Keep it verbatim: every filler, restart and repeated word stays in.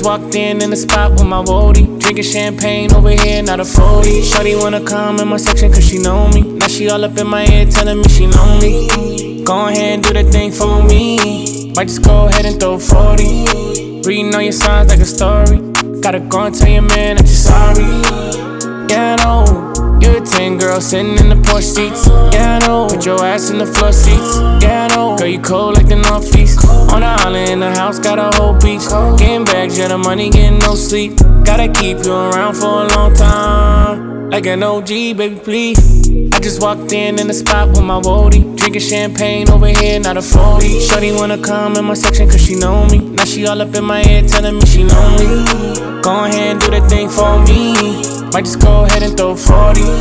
just walked in in the spot with my roadie. Drinking champagne over here, not a forty. Shawty wanna come in my section cause she know me. Now she all up in my head telling me she know me. Go ahead and do that thing for me. Might just go ahead and throw forty. Reading all your signs like a story. Gotta go and tell your man that you're sorry. Yeah, I know. You're a ten, girl, sitting in the Porsche seats. Yeah, I know. Put your ass in the floor seats. Yeah, I know. Girl, you cold like the Northeast. On the island in the house, got a whole beach. Getting bags, yeah, the money, getting no sleep. Gotta keep you around for a long time. Like an O G, baby, please. I just walked in in the spot with my roadie. Drinking champagne over here, not a forty. Shawty wanna come in my section cause she know me. Now she all up in my head telling me she know me. Go ahead and do that thing for me. Might just go ahead and throw forty.